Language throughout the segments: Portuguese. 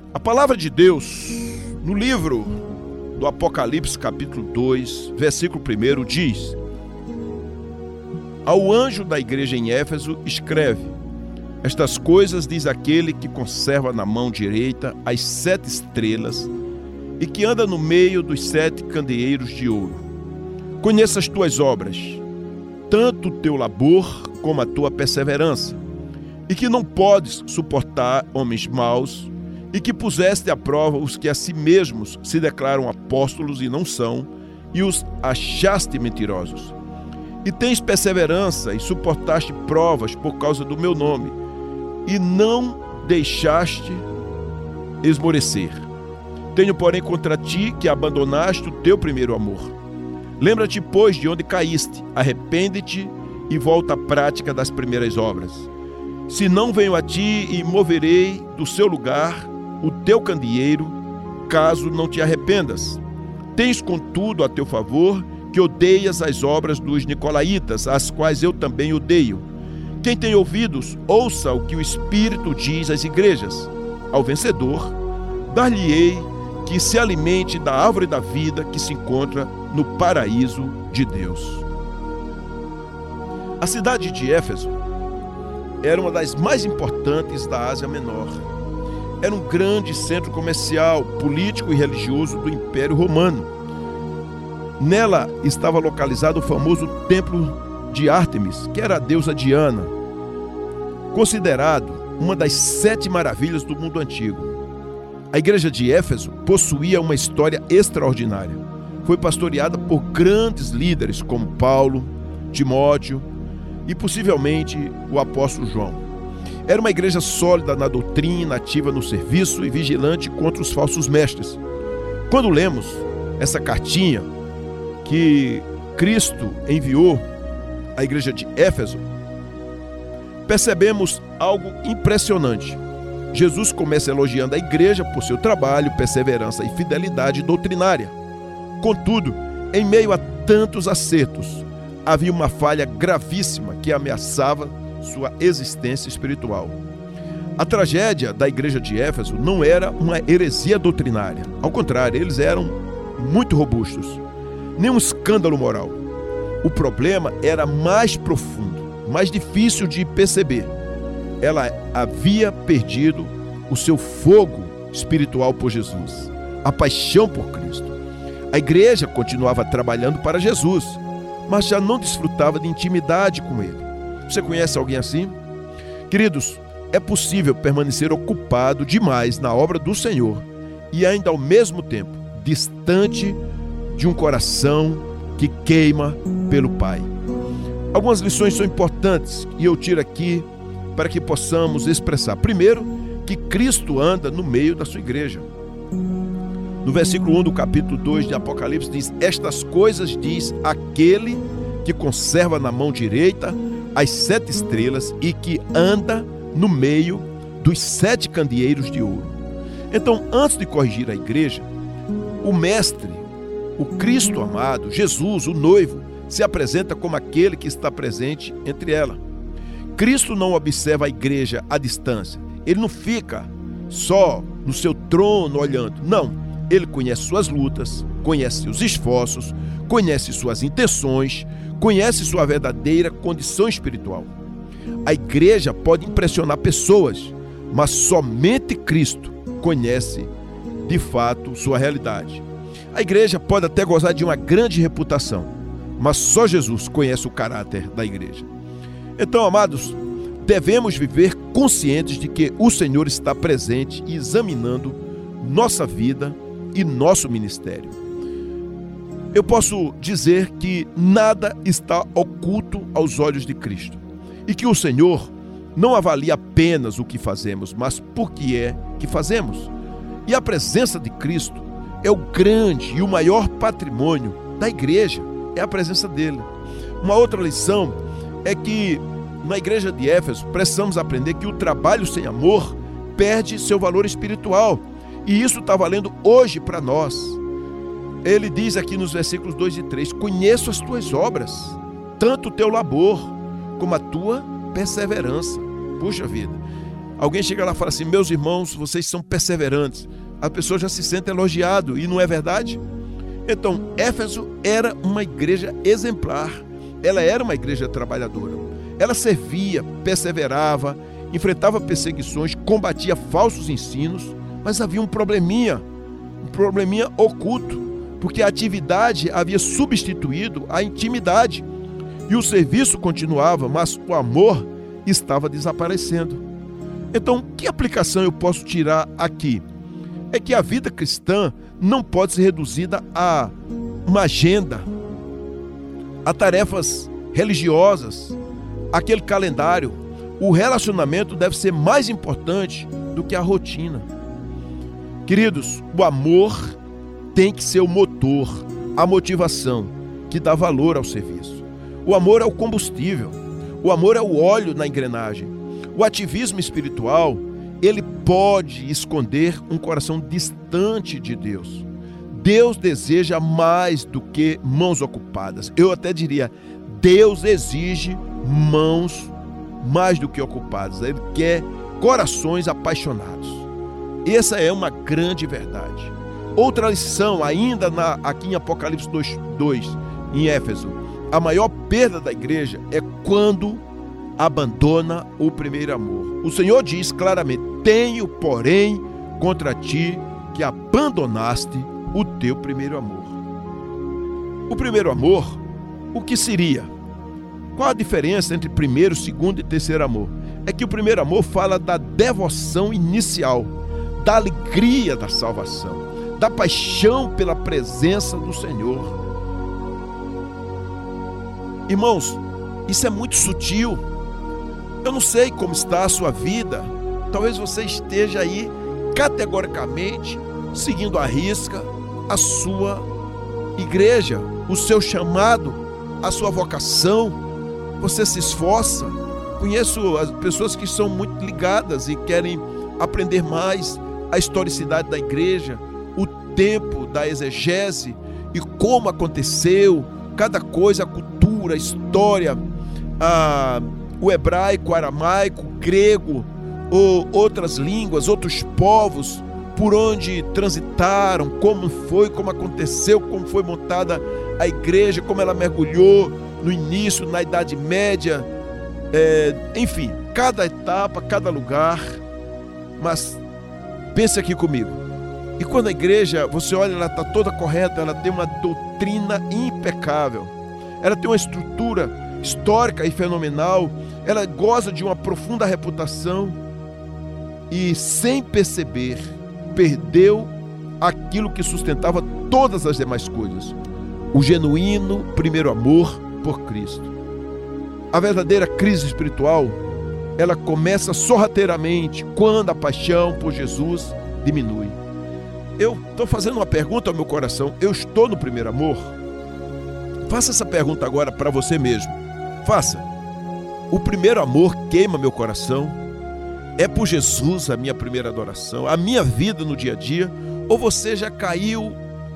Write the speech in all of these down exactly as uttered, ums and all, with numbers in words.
A palavra de Deus, no livro do Apocalipse, capítulo dois, versículo um, diz: Ao anjo da igreja em Éfeso escreve: Estas coisas diz aquele que conserva na mão direita as sete estrelas e que anda no meio dos sete candeeiros de ouro. Conheça as tuas obras, tanto o teu labor como a tua perseverança, e que não podes suportar homens maus, e que puseste à prova os que a si mesmos se declaram apóstolos e não são, e os achaste mentirosos. E tens perseverança e suportaste provas por causa do meu nome, e não deixaste esmorecer. Tenho, porém, contra ti que abandonaste o teu primeiro amor. Lembra-te, pois, de onde caíste, arrepende-te e volta à prática das primeiras obras. Se não venho a ti e moverei do seu lugar o teu candeeiro, caso não te arrependas. Tens, contudo, a teu favor que odeias as obras dos nicolaítas, as quais eu também odeio. Quem tem ouvidos, ouça o que o Espírito diz às igrejas. Ao vencedor, dar-lhe-ei que se alimente da árvore da vida que se encontra no paraíso de Deus. A cidade de Éfeso era uma das mais importantes da Ásia Menor. Era um grande centro comercial, político e religioso do Império Romano. Nela estava localizado o famoso Templo de Ártemis, que era a deusa Diana, considerado uma das sete maravilhas do mundo antigo. A igreja de Éfeso possuía uma história extraordinária. Foi pastoreada por grandes líderes como Paulo, Timóteo e possivelmente o apóstolo João. Era uma igreja sólida na doutrina, ativa no serviço e vigilante contra os falsos mestres. Quando lemos essa cartinha que Cristo enviou à igreja de Éfeso, percebemos algo impressionante. Jesus começa elogiando a igreja por seu trabalho, perseverança e fidelidade doutrinária. Contudo, em meio a tantos acertos, havia uma falha gravíssima que ameaçava sua existência espiritual. A tragédia da igreja de Éfeso não era uma heresia doutrinária. Ao contrário, eles eram muito robustos. Nem um escândalo moral. O problema era mais profundo, mais difícil de perceber. Ela havia perdido o seu fogo espiritual por Jesus, a paixão por Cristo. A igreja continuava trabalhando para Jesus, mas já não desfrutava de intimidade com Ele. Você conhece alguém assim? Queridos, é possível permanecer ocupado demais na obra do Senhor e ainda ao mesmo tempo distante de um coração que queima pelo Pai. Algumas lições são importantes e eu tiro aqui para que possamos expressar. Primeiro, que Cristo anda no meio da sua igreja. No versículo um do capítulo dois de Apocalipse diz: Estas coisas diz aquele que conserva na mão direita as sete estrelas e que anda no meio dos sete candeeiros de ouro. Então, antes de corrigir a igreja, o mestre, o Cristo amado, Jesus, o noivo, se apresenta como aquele que está presente entre ela. Cristo não observa a igreja à distância. Ele não fica só no seu trono olhando. Não, ele conhece suas lutas, conhece os esforços, conhece suas intenções, conhece sua verdadeira condição espiritual. A igreja pode impressionar pessoas, mas somente Cristo conhece de fato sua realidade. A igreja pode até gozar de uma grande reputação, mas só Jesus conhece o caráter da igreja. Então, amados, devemos viver conscientes de que o Senhor está presente e examinando nossa vida e nosso ministério. Eu posso dizer que nada está oculto aos olhos de Cristo e que o Senhor não avalia apenas o que fazemos, mas por que é que fazemos. E a presença de Cristo é o grande e o maior patrimônio da igreja, é a presença dele. Uma outra lição é que na igreja de Éfeso precisamos aprender que o trabalho sem amor perde seu valor espiritual, e isso está valendo hoje para nós. Ele diz aqui nos versículos dois e três: Conheço as tuas obras, tanto o teu labor como a tua perseverança. Puxa vida, Alguém chega lá e fala assim: meus irmãos, vocês são perseverantes. A pessoa já se sente elogiado, e não é verdade? Então, Éfeso era uma igreja exemplar. Ela era uma igreja trabalhadora. Ela servia, perseverava, enfrentava perseguições, combatia falsos ensinos, mas havia um probleminha, um probleminha oculto, porque a atividade havia substituído a intimidade. E o serviço continuava, mas o amor estava desaparecendo. Então, que aplicação eu posso tirar aqui? É que a vida cristã não pode ser reduzida a uma agenda, a tarefas religiosas, aquele calendário. O relacionamento deve ser mais importante do que a rotina. Queridos, o amor tem que ser o motor, a motivação que dá valor ao serviço. O amor é o combustível, o amor é o óleo na engrenagem. O ativismo espiritual, ele pode esconder um coração distante de Deus. Deus deseja mais do que mãos ocupadas. Eu até diria, Deus exige mãos mais do que ocupadas. Ele quer corações apaixonados. Essa é uma grande verdade. Outra lição, ainda na, aqui em Apocalipse dois, dois, em Éfeso, a maior perda da igreja é quando abandona o primeiro amor. O Senhor diz claramente: tenho, porém, contra ti que abandonaste o teu primeiro amor. O primeiro amor, o que seria? Qual a diferença entre primeiro, segundo e terceiro amor? É que o primeiro amor fala da devoção inicial, da alegria da salvação, da paixão pela presença do Senhor. Irmãos, isso é muito sutil. Eu não sei como está a sua vida. Talvez você esteja aí categoricamente seguindo à risca a sua igreja, o seu chamado, a sua vocação. Você se esforça. Conheço as pessoas que são muito ligadas e querem aprender mais a historicidade da igreja, o tempo da exegese e como aconteceu, cada coisa, a cultura, a história, a, o hebraico, o aramaico, o grego, ou outras línguas, outros povos, por onde transitaram, como foi, como aconteceu, como foi montada a igreja, como ela mergulhou no início, na Idade Média, é, enfim, cada etapa, cada lugar. Mas pense aqui comigo, e quando a igreja, você olha, ela está toda correta, ela tem uma doutrina impecável, ela tem uma estrutura histórica e fenomenal, ela goza de uma profunda reputação, e sem perceber, perdeu aquilo que sustentava todas as demais coisas: o genuíno primeiro amor por Cristo. A verdadeira crise espiritual, ela começa sorrateiramente quando a paixão por Jesus diminui. Eu estou fazendo uma pergunta ao meu coração: eu estou no primeiro amor? Faça essa pergunta agora para você mesmo. Faça. O primeiro amor queima meu coração? É por Jesus a minha primeira adoração, a minha vida no dia a dia? Ou você já caiu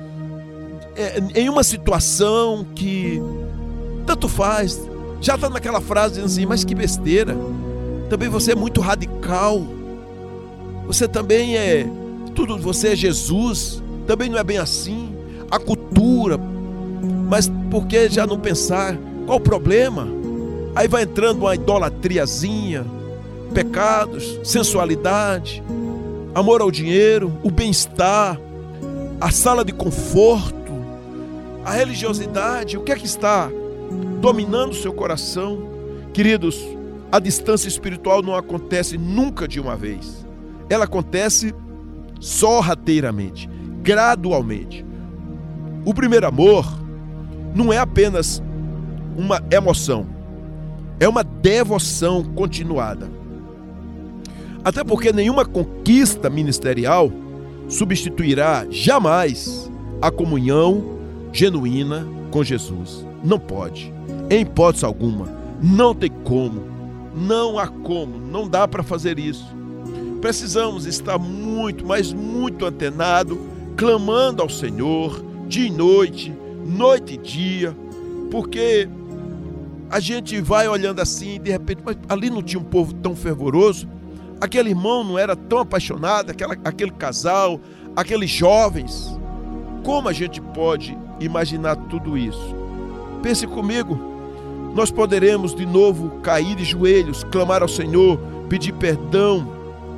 em uma situação que tanto faz, já está naquela frase dizendo assim: mas que besteira, também você é muito radical, você também é, tudo, você é Jesus, também não é bem assim, a cultura, mas por que já não pensar, qual o problema? Aí vai entrando uma idolatriazinha, pecados, sensualidade, amor ao dinheiro, o bem-estar, a sala de conforto, a religiosidade. O que é que está dominando o seu coração? Queridos, a distância espiritual não acontece nunca de uma vez. Ela acontece sorrateiramente, gradualmente. O primeiro amor não é apenas uma emoção, é uma devoção continuada. Até porque nenhuma conquista ministerial substituirá jamais a comunhão genuína com Jesus. Não pode, em hipótese alguma, não tem como, não há como, não dá para fazer isso. Precisamos estar muito, mas muito antenado, clamando ao Senhor, dia e noite, noite e dia, porque a gente vai olhando assim, de repente, mas ali não tinha um povo tão fervoroso, Aquele irmão não era tão apaixonado, aquela, aquele casal, aqueles jovens. Como a gente pode imaginar tudo isso? Pense comigo, nós poderemos de novo cair de joelhos, clamar ao Senhor, pedir perdão,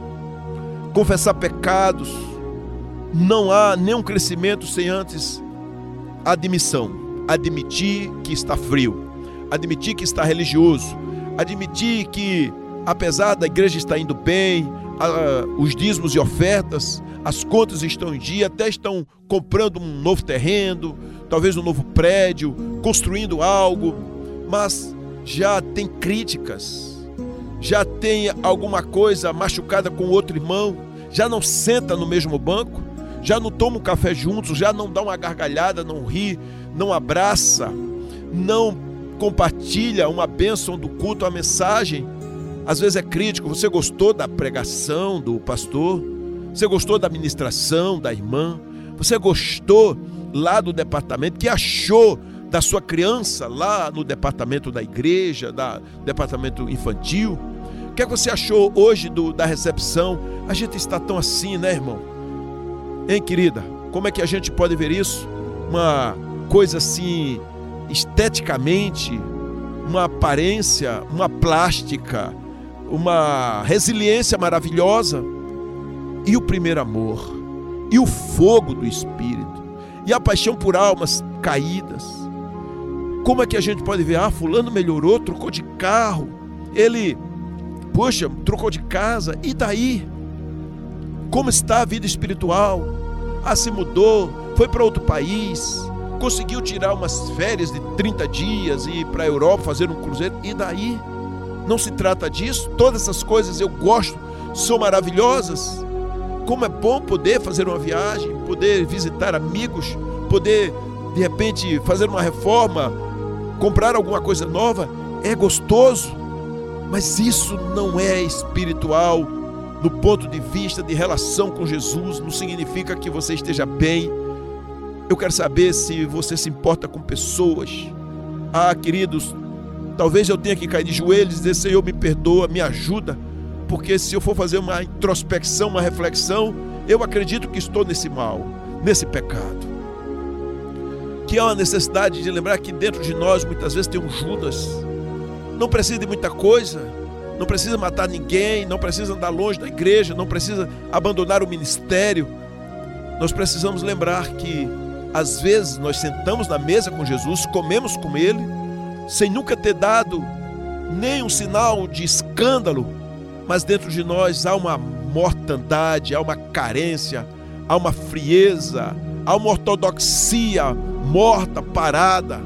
confessar pecados. Não há nenhum crescimento sem antes admissão. Admitir que está frio, admitir que está religioso, admitir que apesar da igreja estar indo bem, a, os dízimos e ofertas, as contas estão em dia, até estão comprando um novo terreno, talvez um novo prédio, construindo algo, mas já tem críticas, já tem alguma coisa machucada com outro irmão, já não senta no mesmo banco, já não toma um café juntos, já não dá uma gargalhada, não ri, não abraça, não compartilha uma bênção do culto, a mensagem. Às vezes é crítico. Você gostou da pregação do pastor? Você gostou da ministração da irmã? Você gostou lá do departamento? Que achou da sua criança lá no departamento da igreja, da departamento infantil? O que é que você achou hoje do, da recepção? A gente está tão assim, né, irmão? Hein, querida? Como é que a gente pode ver isso? Uma coisa assim, esteticamente, uma aparência, uma plástica, uma resiliência maravilhosa, e o primeiro amor, e o fogo do Espírito, e a paixão por almas caídas. Como é que a gente pode ver? Ah, fulano melhorou, trocou de carro, ele, poxa, trocou de casa, e daí? Como está a vida espiritual? Ah, se mudou, foi para outro país, conseguiu tirar umas férias de trinta dias e ir para a Europa fazer um cruzeiro, e daí? Não se trata disso. Todas essas coisas eu gosto, são maravilhosas. Como é bom poder fazer uma viagem, poder visitar amigos, poder de repente fazer uma reforma, comprar alguma coisa nova, é gostoso, mas isso não é espiritual do ponto de vista de relação com Jesus. Não significa que você esteja bem. Eu quero saber se você se importa com pessoas. Ah, queridos, talvez eu tenha que cair de joelhos e dizer: Senhor, me perdoa, me ajuda, porque se eu for fazer uma introspecção, uma reflexão, eu acredito que estou nesse mal, nesse pecado. Que há uma necessidade de lembrar que dentro de nós muitas vezes tem um Judas. Não precisa de muita coisa, não precisa matar ninguém, não precisa andar longe da igreja, não precisa abandonar o ministério. Nós precisamos lembrar que às vezes nós sentamos na mesa com Jesus, comemos com Ele, sem nunca ter dado nem um sinal de escândalo, mas dentro de nós há uma mortandade, há uma carência, há uma frieza, há uma ortodoxia morta, parada.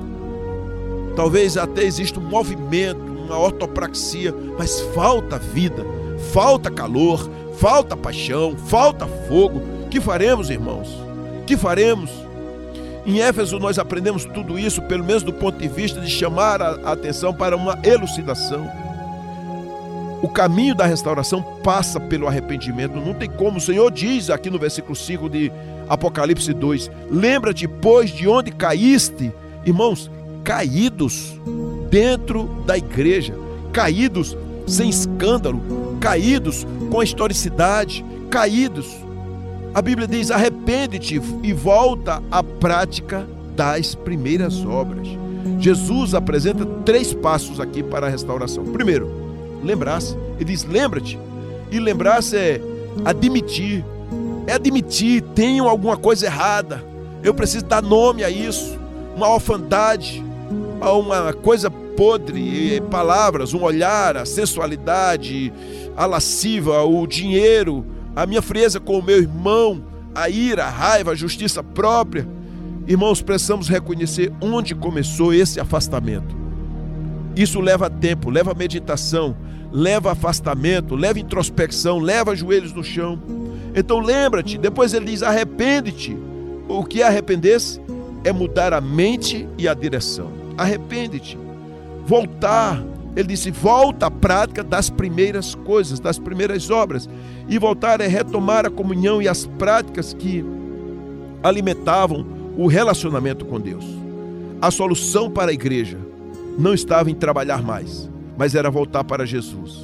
Talvez até exista um movimento, uma ortopraxia, mas falta vida, falta calor, falta paixão, falta fogo. Que faremos, irmãos? Que faremos? Em Éfeso nós aprendemos tudo isso, pelo menos do ponto de vista de chamar a atenção para uma elucidação. O caminho da restauração passa pelo arrependimento. Não tem como. O Senhor diz aqui no versículo cinco de Apocalipse dois: lembra-te, pois, de onde caíste. Irmãos, caídos dentro da igreja, caídos sem escândalo, caídos com a historicidade, caídos. A Bíblia diz: arrepende-te e volta à prática das primeiras obras. Jesus apresenta três passos aqui para a restauração. Primeiro, lembrar-se. Ele diz: lembra-te. E lembrar-se é admitir. É admitir, tenho alguma coisa errada, eu preciso dar nome a isso, uma orfandade, a uma coisa podre, palavras, um olhar, a sensualidade, a lasciva, o dinheiro, a minha frieza com o meu irmão, a ira, a raiva, a justiça própria. Irmãos, precisamos reconhecer onde começou esse afastamento. Isso leva tempo, leva meditação, leva afastamento, leva introspecção, leva joelhos no chão. Então lembra-te. Depois ele diz: arrepende-te. O que é arrepender-se? É mudar a mente e a direção. Arrepende-te. Voltar. Ele disse: volta à prática das primeiras coisas, das primeiras obras. E voltar é retomar a comunhão e as práticas que alimentavam o relacionamento com Deus. A solução para a igreja não estava em trabalhar mais, mas era voltar para Jesus.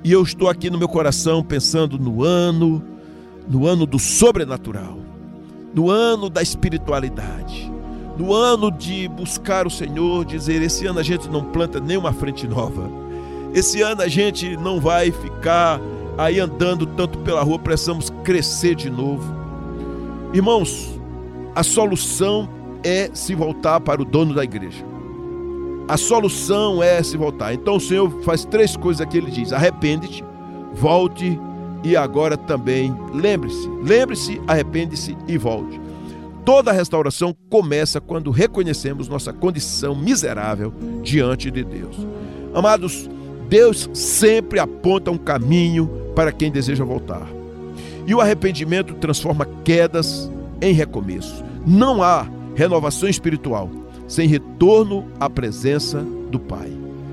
E eu estou aqui no meu coração pensando no ano, no ano do sobrenatural, no ano da espiritualidade, no ano de buscar o Senhor, dizer, esse ano a gente não planta nenhuma frente nova. Esse ano a gente não vai ficar aí andando tanto pela rua, precisamos crescer de novo. Irmãos, a solução é se voltar para o dono da igreja. A solução é se voltar. Então o Senhor faz três coisas aqui, ele diz, arrepende-te, volte e agora também lembre-se. Lembre-se, arrepende-se e volte. Toda a restauração começa quando reconhecemos nossa condição miserável diante de Deus. Amados, Deus sempre aponta um caminho para quem deseja voltar. E o arrependimento transforma quedas em recomeço. Não há renovação espiritual sem retorno à presença do Pai.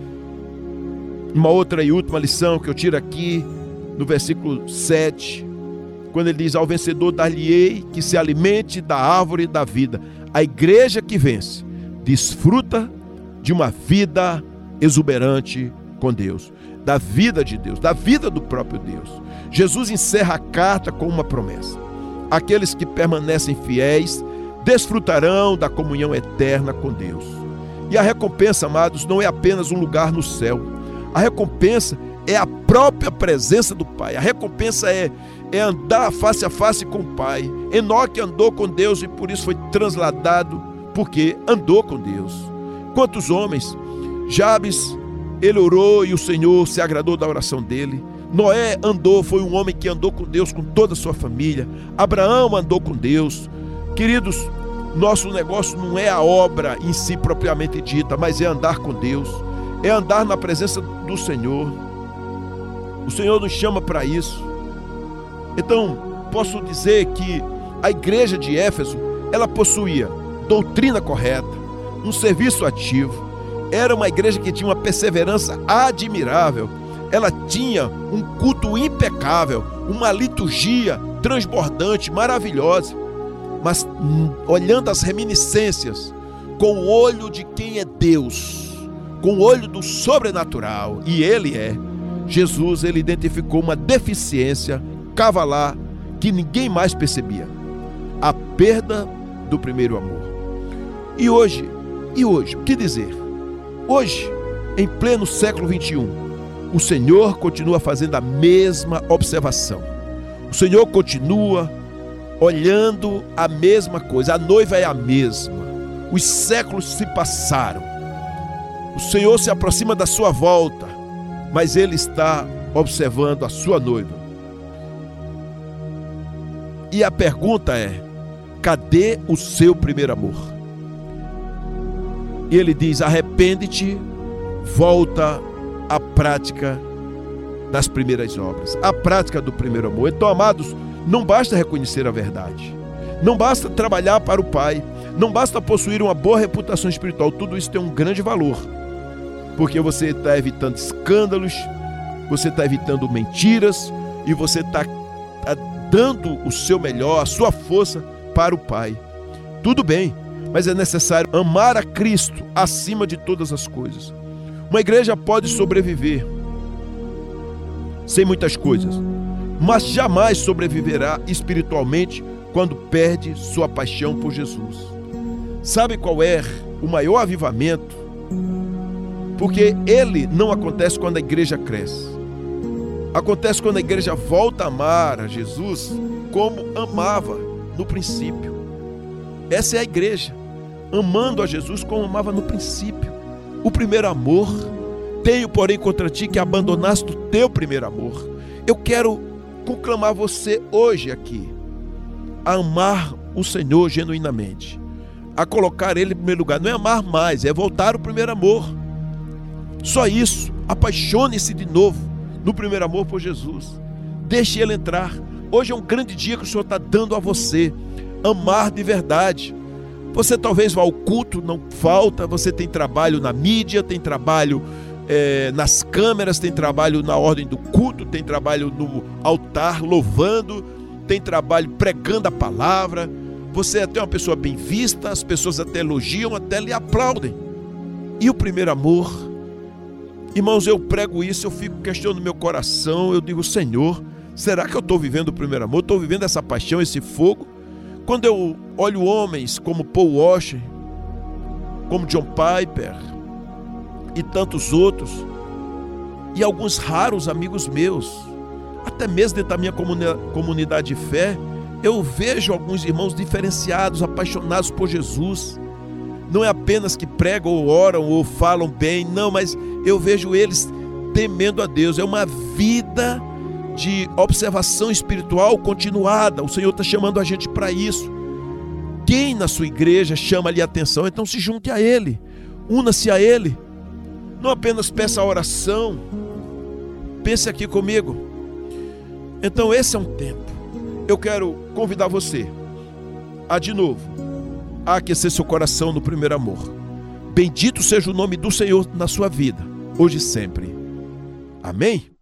Uma outra e última lição que eu tiro aqui no versículo sete, quando ele diz, ao vencedor dar-lhe-ei que se alimente da árvore da vida. A igreja que vence desfruta de uma vida exuberante com Deus, da vida de Deus, da vida do próprio Deus. Jesus encerra a carta com uma promessa. Aqueles que permanecem fiéis desfrutarão da comunhão eterna com Deus. E a recompensa, amados, não é apenas um lugar no céu. A recompensa é a própria presença do Pai. A recompensa é, é andar face a face com o Pai. Enoque andou com Deus e por isso foi transladado, porque andou com Deus. Quantos homens? Jabes, ele orou e o Senhor se agradou da oração dele. Noé andou, foi um homem que andou com Deus, com toda a sua família. Abraão andou com Deus. Queridos, nosso negócio não é a obra em si propriamente dita, mas é andar com Deus, é andar na presença do Senhor. O Senhor nos chama para isso. Então, posso dizer que a igreja de Éfeso, ela possuía doutrina correta, um serviço ativo, era uma igreja que tinha uma perseverança admirável, ela tinha um culto impecável, uma liturgia transbordante, maravilhosa. Mas olhando as reminiscências com o olho de quem é Deus, com o olho do sobrenatural, e Ele é, Jesus, ele identificou uma deficiência cavalar que ninguém mais percebia: a perda do primeiro amor. E hoje, e hoje, o que dizer? Hoje, em pleno século vinte e um, o Senhor continua fazendo a mesma observação. O Senhor continua olhando a mesma coisa, a noiva é a mesma, os séculos se passaram, o Senhor se aproxima da sua volta, mas Ele está observando a sua noiva. E a pergunta é: cadê o seu primeiro amor? E Ele diz: arrepende-te, volta à prática das primeiras obras, à prática do primeiro amor. Então, amados, não basta reconhecer a verdade, não basta trabalhar para o Pai, não basta possuir uma boa reputação espiritual. Tudo isso tem um grande valor, porque você está evitando escândalos, você está evitando mentiras e você está dando o seu melhor, a sua força para o Pai. Tudo bem, mas é necessário amar a Cristo acima de todas as coisas. Uma igreja pode sobreviver sem muitas coisas, mas jamais sobreviverá espiritualmente quando perde sua paixão por Jesus. Sabe qual é o maior avivamento? Porque ele não acontece quando a igreja cresce. Acontece quando a igreja volta a amar a Jesus como amava no princípio. Essa é a igreja, amando a Jesus como amava no princípio. O primeiro amor. Tenho, porém, contra ti que abandonaste o teu primeiro amor. Eu quero conclamar você hoje aqui a amar o Senhor genuinamente, a colocar Ele em primeiro lugar. Não é amar mais, é voltar ao primeiro amor. Só isso. Apaixone-se de novo no primeiro amor por Jesus. Deixe Ele entrar. Hoje é um grande dia que o Senhor está dando a você. Amar de verdade. Você talvez vá ao culto, não falta. Você tem trabalho na mídia, tem trabalho É, nas câmeras, tem trabalho na ordem do culto, tem trabalho no altar louvando, tem trabalho pregando a palavra. Você é até uma pessoa bem vista, as pessoas até elogiam, até lhe aplaudem. E o primeiro amor? Irmãos, eu prego isso, eu fico questionando meu coração, eu digo, Senhor, será que eu estou vivendo o primeiro amor? Estou vivendo essa paixão, esse fogo? Quando eu olho homens como Paul Washer, como John Piper e tantos outros, e alguns raros amigos meus, até mesmo dentro da minha comunidade de fé, eu vejo alguns irmãos diferenciados, apaixonados por Jesus. Não é apenas que pregam ou oram ou falam bem, não, mas eu vejo eles temendo a Deus. É uma vida de observação espiritual continuada. O Senhor está chamando a gente para isso. Quem na sua igreja chama-lhe a atenção, então se junte a Ele, una-se a Ele. Não apenas peça a oração, pense aqui comigo. Então esse é um tempo. Eu quero convidar você a de novo a aquecer seu coração no primeiro amor. Bendito seja o nome do Senhor na sua vida, hoje e sempre. Amém?